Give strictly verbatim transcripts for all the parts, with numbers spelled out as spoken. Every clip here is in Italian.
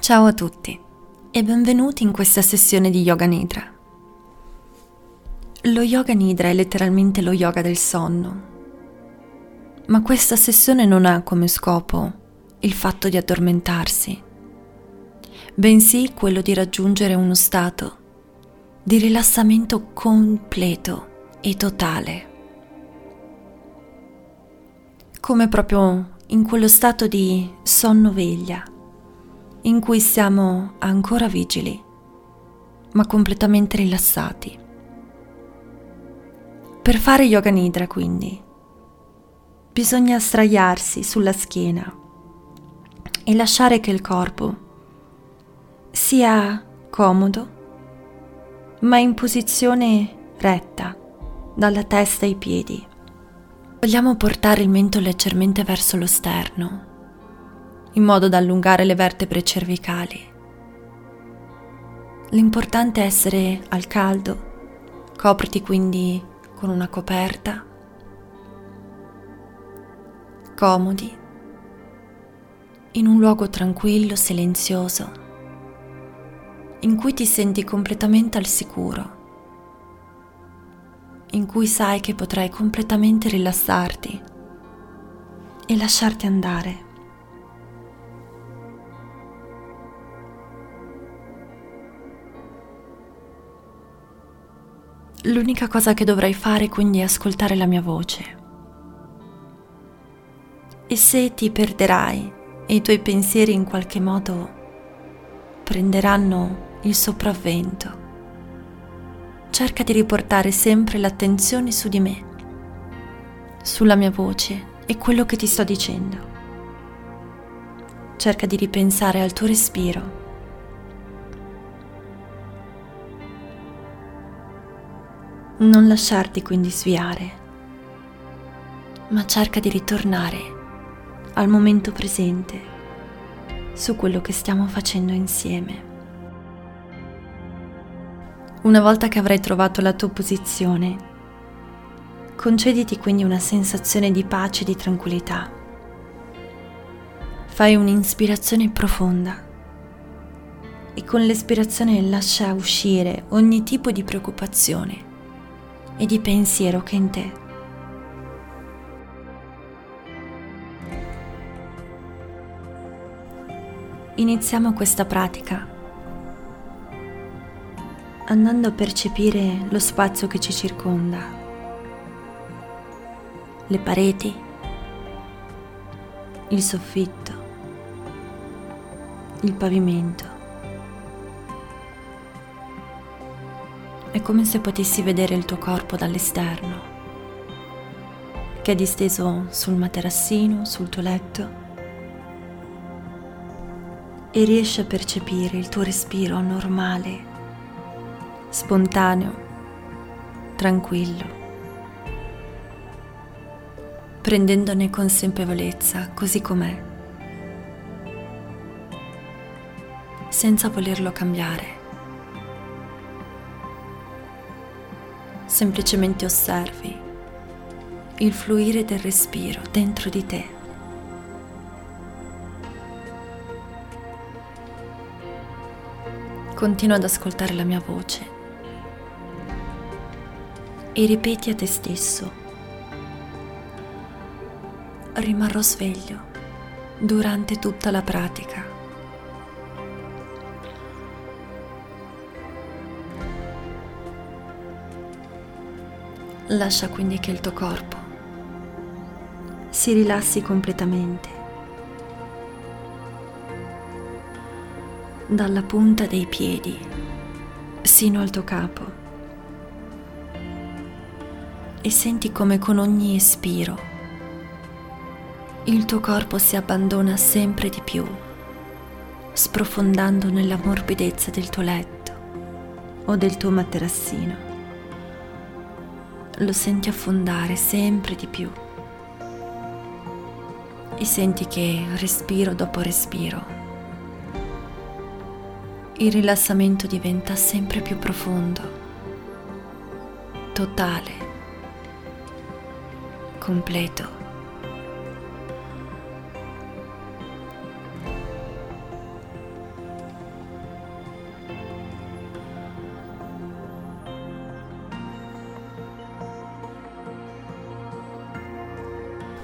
Ciao a tutti e benvenuti in questa sessione di Yoga Nidra. Lo Yoga Nidra è letteralmente lo yoga del sonno, ma questa sessione non ha come scopo il fatto di addormentarsi, bensì quello di raggiungere uno stato di rilassamento completo e totale, come proprio in quello stato di sonno-veglia in cui siamo ancora vigili, ma completamente rilassati. Per fare Yoga Nidra, quindi, bisogna sdraiarsi sulla schiena e lasciare che il corpo sia comodo, ma in posizione retta, dalla testa ai piedi. Vogliamo portare il mento leggermente verso lo sterno, in modo da allungare le vertebre cervicali. L'importante è essere al caldo, copriti quindi con una coperta, comodi, in un luogo tranquillo, silenzioso, in cui ti senti completamente al sicuro, in cui sai che potrai completamente rilassarti e lasciarti andare. L'unica cosa che dovrai fare quindi è ascoltare la mia voce. E se ti perderai e i tuoi pensieri in qualche modo prenderanno il sopravvento, cerca di riportare sempre l'attenzione su di me, sulla mia voce e quello che ti sto dicendo. Cerca di ripensare al tuo respiro. Non lasciarti quindi sviare, ma cerca di ritornare al momento presente su quello che stiamo facendo insieme. Una volta che avrai trovato la tua posizione, concediti quindi una sensazione di pace e di tranquillità. Fai un'inspirazione profonda e con l'espirazione lascia uscire ogni tipo di preoccupazione e di pensiero che è in te. Iniziamo questa pratica andando a percepire lo spazio che ci circonda, le pareti, il soffitto, il pavimento. È come se potessi vedere il tuo corpo dall'esterno, che è disteso sul materassino, sul tuo letto, e riesci a percepire il tuo respiro normale, spontaneo, tranquillo, prendendone consapevolezza così com'è, senza volerlo cambiare. Semplicemente osservi il fluire del respiro dentro di te. Continua ad ascoltare la mia voce e ripeti a te stesso: rimarrò sveglio durante tutta la pratica. Lascia quindi che il tuo corpo si rilassi completamente, dalla punta dei piedi sino al tuo capo, e senti come con ogni espiro il tuo corpo si abbandona sempre di più, sprofondando nella morbidezza del tuo letto o del tuo materassino. Lo senti affondare sempre di più e senti che respiro dopo respiro il rilassamento diventa sempre più profondo, totale, completo.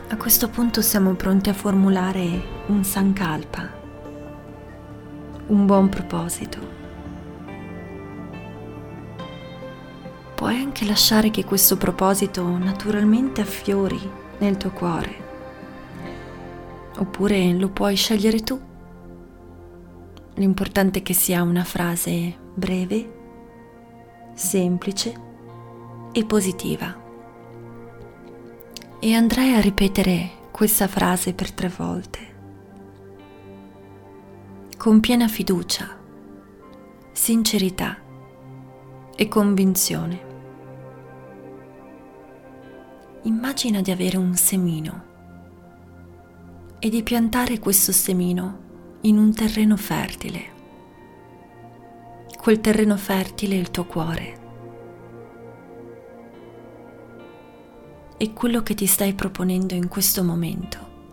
A questo punto siamo pronti a formulare un sankalpa, un buon proposito. Puoi anche lasciare che questo proposito naturalmente affiori nel tuo cuore, oppure lo puoi scegliere tu. L'importante è che sia una frase breve, semplice e positiva. E andrai a ripetere questa frase per tre volte, con piena fiducia, sincerità e convinzione. Immagina di avere un semino e di piantare questo semino in un terreno fertile. Quel terreno fertile è il tuo cuore. E quello che ti stai proponendo in questo momento,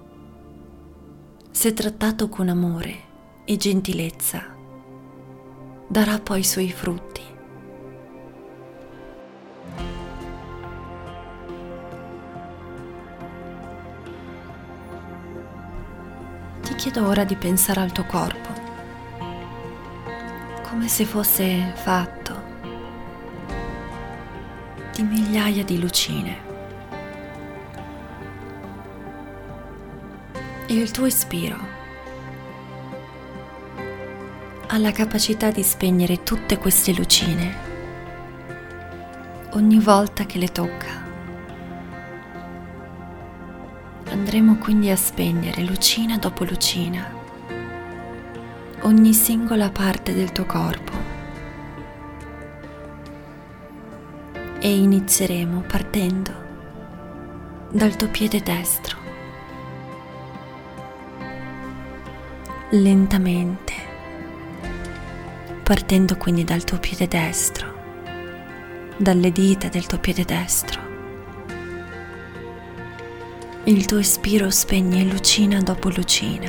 se trattato con amore e gentilezza, darà poi i suoi frutti. Ti chiedo ora di pensare al tuo corpo, come se fosse fatto di migliaia di lucine. E il tuo ispiro ha la capacità di spegnere tutte queste lucine ogni volta che le tocca. Andremo quindi a spegnere lucina dopo lucina ogni singola parte del tuo corpo e inizieremo partendo dal tuo piede destro. Lentamente, partendo quindi dal tuo piede destro, dalle dita del tuo piede destro. Il tuo ispiro spegne lucina dopo lucina.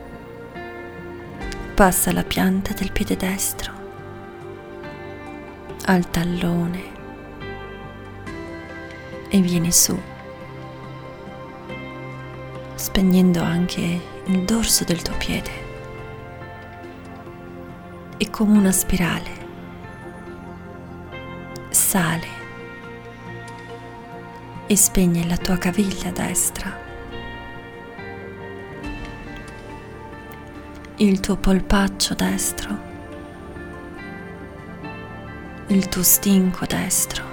Passa alla pianta del piede destro, al tallone e viene su, spegnendo anche il dorso del tuo piede. E come una spirale sale e spegne la tua caviglia destra, il tuo polpaccio destro, il tuo stinco destro,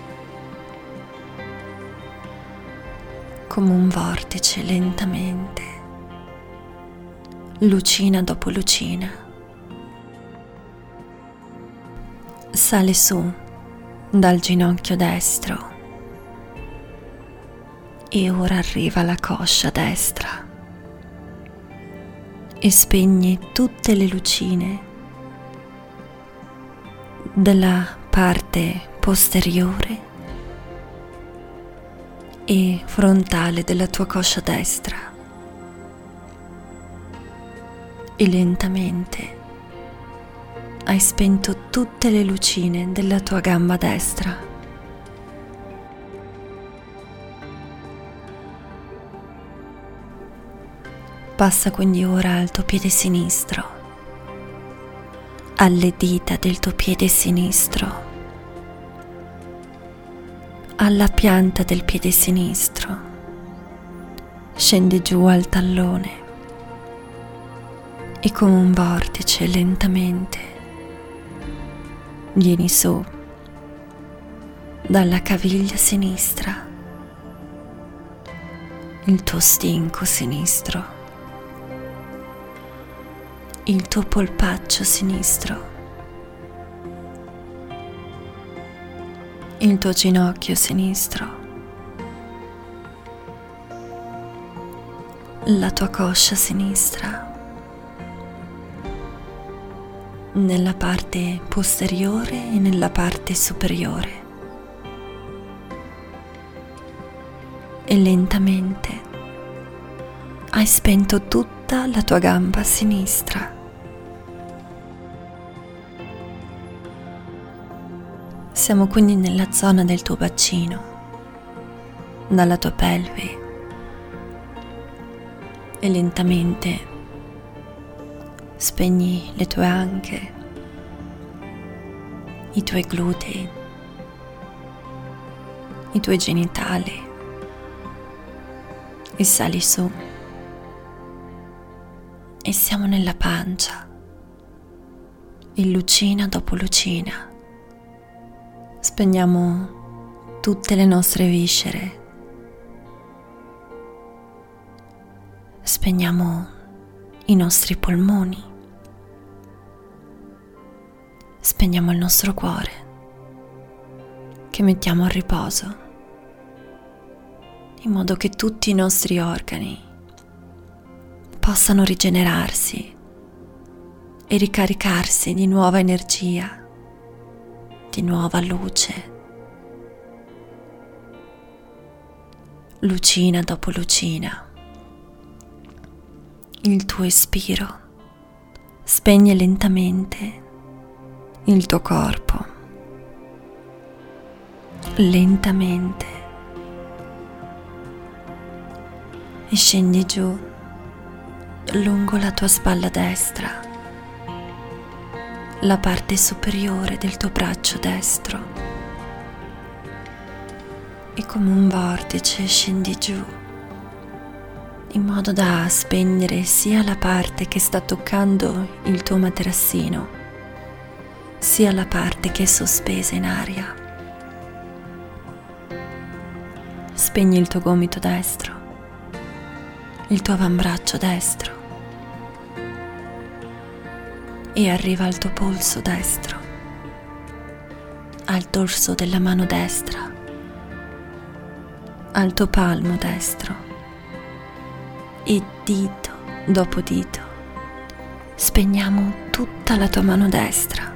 come un vortice lentamente, lucina dopo lucina. Sale su dal ginocchio destro e ora arriva alla coscia destra e spegne tutte le lucine della parte posteriore e frontale della tua coscia destra e lentamente hai spento tutte le lucine della tua gamba destra. Passa quindi ora al tuo piede sinistro, alle dita del tuo piede sinistro, alla pianta del piede sinistro, scende giù al tallone e come un vortice lentamente vieni su dalla caviglia sinistra, il tuo stinco sinistro, il tuo polpaccio sinistro, il tuo ginocchio sinistro, la tua coscia sinistra, nella parte posteriore e nella parte superiore e lentamente hai spento tutta la tua gamba sinistra. Siamo quindi nella zona del tuo bacino, dalla tua pelve e lentamente spegni le tue anche, i tuoi glutei, i tuoi genitali e sali su e siamo nella pancia e lucina dopo lucina spegniamo tutte le nostre viscere, spegniamo i nostri polmoni, spegniamo il nostro cuore che mettiamo a riposo in modo che tutti i nostri organi possano rigenerarsi e ricaricarsi di nuova energia, di nuova luce, lucina dopo lucina. Il tuo espiro spegne lentamente il tuo corpo, lentamente, e scendi giù lungo la tua spalla destra, la parte superiore del tuo braccio destro, e come un vortice scendi giù in modo da spegnere sia la parte che sta toccando il tuo materassino, sia la parte che è sospesa in aria. Spegni il tuo gomito destro, il tuo avambraccio destro, e arriva al tuo polso destro, al dorso della mano destra, al tuo palmo destro, e dito dopo dito spegniamo tutta la tua mano destra.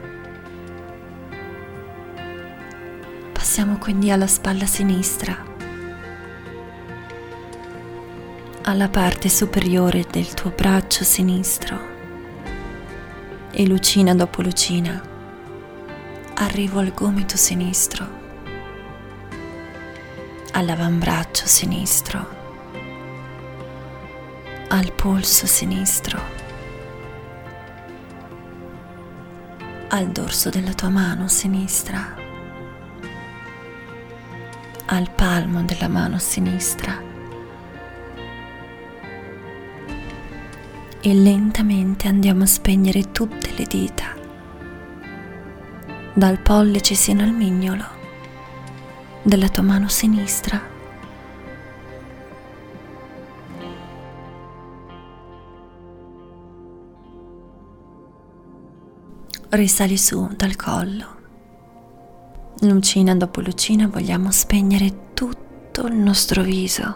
Passiamo quindi alla spalla sinistra, alla parte superiore del tuo braccio sinistro, e lucina dopo lucina arrivo al gomito sinistro, all'avambraccio sinistro, al polso sinistro, al dorso della tua mano sinistra, al palmo della mano sinistra, e lentamente andiamo a spegnere tutte le dita, dal pollice sino al mignolo della tua mano sinistra. Risali su dal collo. Lucina dopo lucina vogliamo spegnere tutto il nostro viso,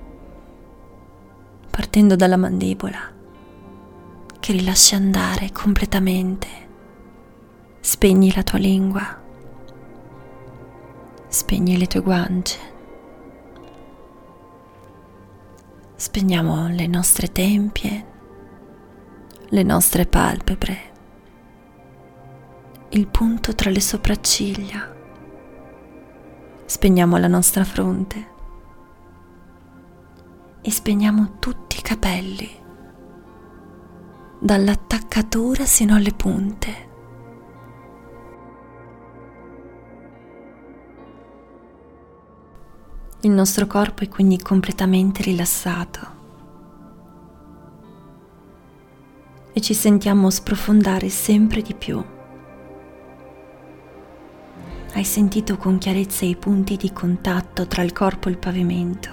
partendo dalla mandibola, che rilasci andare completamente. Spegni la tua lingua, spegni le tue guance, spegniamo le nostre tempie, le nostre palpebre, il punto tra le sopracciglia, spegniamo la nostra fronte e spegniamo tutti i capelli, dall'attaccatura sino alle punte. Il nostro corpo è quindi completamente rilassato e ci sentiamo sprofondare sempre di più. Hai sentito con chiarezza i punti di contatto tra il corpo e il pavimento.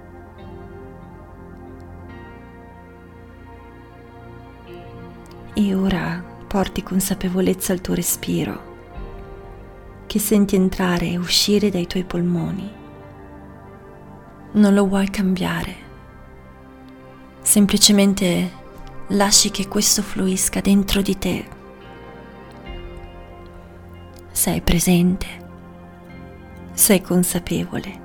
E ora porti consapevolezza al tuo respiro, che senti entrare e uscire dai tuoi polmoni. Non lo vuoi cambiare, semplicemente lasci che questo fluisca dentro di te. Sei presente, sei consapevole,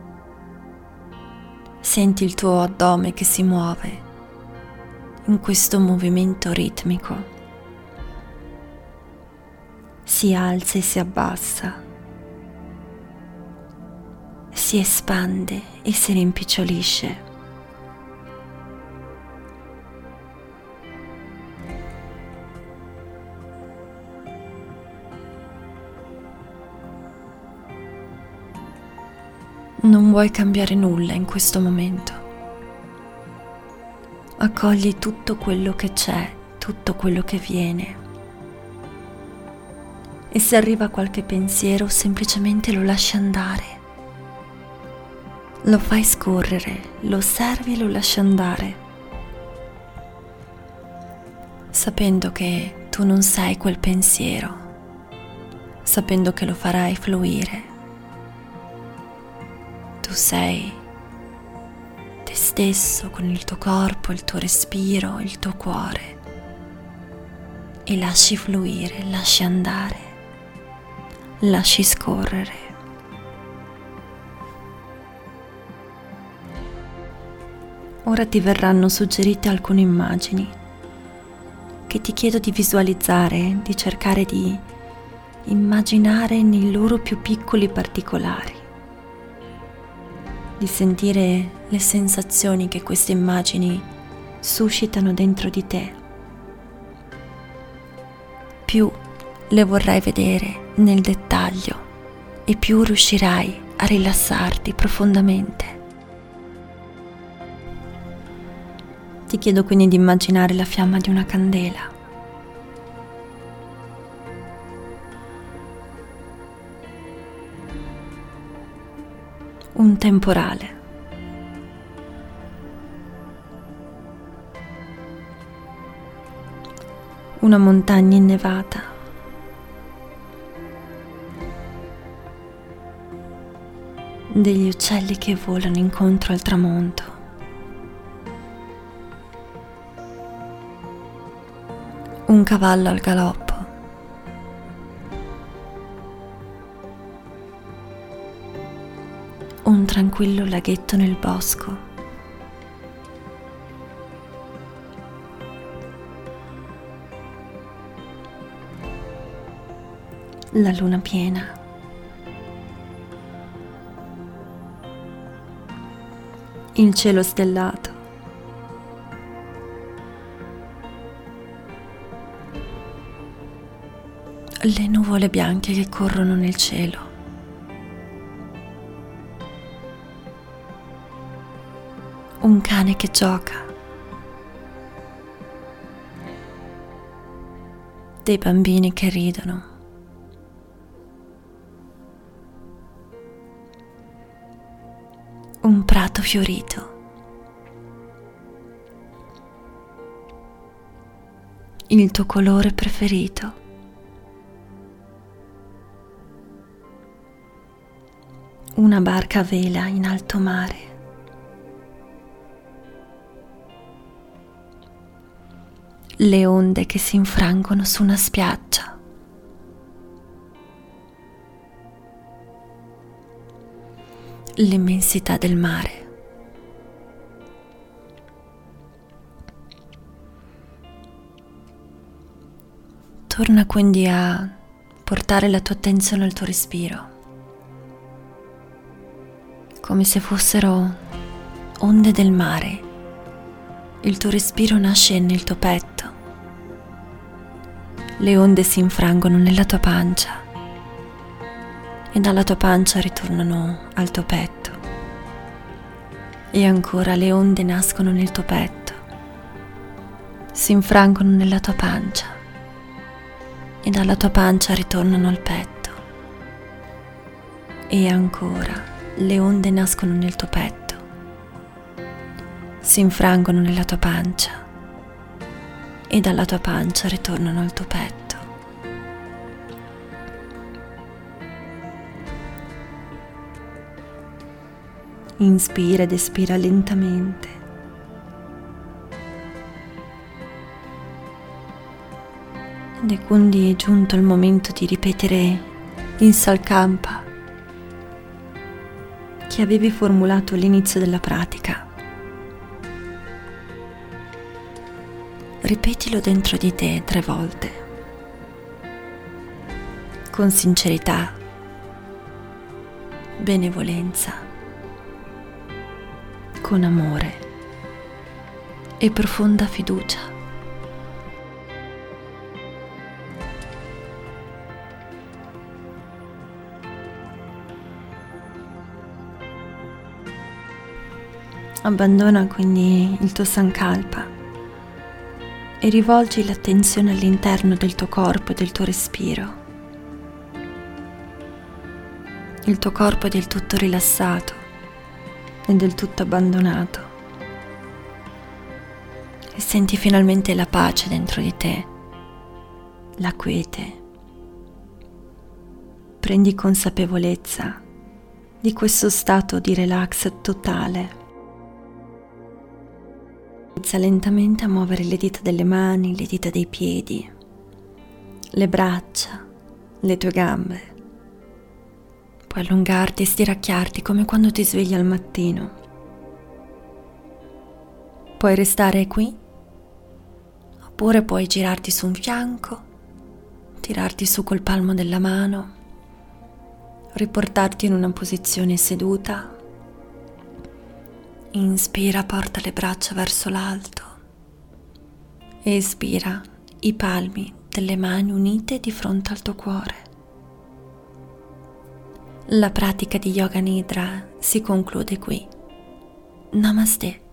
senti il tuo addome che si muove in questo movimento ritmico, si alza e si abbassa, si espande e si rimpicciolisce. Non vuoi cambiare nulla in questo momento. Accogli tutto quello che c'è, tutto quello che viene. E se arriva qualche pensiero, semplicemente lo lasci andare. Lo fai scorrere, lo osservi e lo lasci andare, sapendo che tu non sei quel pensiero, sapendo che lo farai fluire. Tu sei te stesso con il tuo corpo, il tuo respiro, il tuo cuore, e lasci fluire, lasci andare, lasci scorrere. Ora ti verranno suggerite alcune immagini che ti chiedo di visualizzare, di cercare di immaginare nei loro più piccoli particolari, di sentire le sensazioni che queste immagini suscitano dentro di te. Più le vorrai vedere nel dettaglio e più riuscirai a rilassarti profondamente. Ti chiedo quindi di immaginare la fiamma di una candela. Un temporale. Una montagna innevata. Degli uccelli che volano incontro al tramonto. Un cavallo al galoppo. Un tranquillo laghetto nel bosco. La luna piena. Il cielo stellato. Le nuvole bianche che corrono nel cielo. Un cane che gioca. Dei bambini che ridono. Un prato fiorito. Il tuo colore preferito. Una barca a vela in alto mare. Le onde che si infrangono su una spiaggia. L'immensità del mare. Torna quindi a portare la tua attenzione al tuo respiro, come se fossero onde del mare. Il tuo respiro nasce nel tuo petto, le onde si infrangono nella tua pancia e dalla tua pancia ritornano al tuo petto, e ancora le onde nascono nel tuo petto, si infrangono nella tua pancia e dalla tua pancia ritornano al petto, e ancora le onde nascono nel tuo petto, si infrangono nella tua pancia e dalla tua pancia ritornano al tuo petto. Inspira ed espira lentamente. Ed è quindi giunto il momento di ripetere in Salkampa che avevi formulato all'inizio della pratica. Ripetilo dentro di te tre volte, con sincerità, benevolenza, con amore e profonda fiducia. Abbandona quindi il tuo sankalpa e rivolgi l'attenzione all'interno del tuo corpo e del tuo respiro. Il tuo corpo è del tutto rilassato e del tutto abbandonato e senti finalmente la pace dentro di te, la quiete. Prendi consapevolezza di questo stato di relax totale. Inizia lentamente a muovere le dita delle mani, le dita dei piedi, le braccia, le tue gambe. Puoi allungarti e stiracchiarti come quando ti svegli al mattino. Puoi restare qui, oppure puoi girarti su un fianco, tirarti su col palmo della mano, riportarti in una posizione seduta. Inspira, porta le braccia verso l'alto. Espira, i palmi delle mani unite di fronte al tuo cuore. La pratica di Yoga Nidra si conclude qui. Namaste.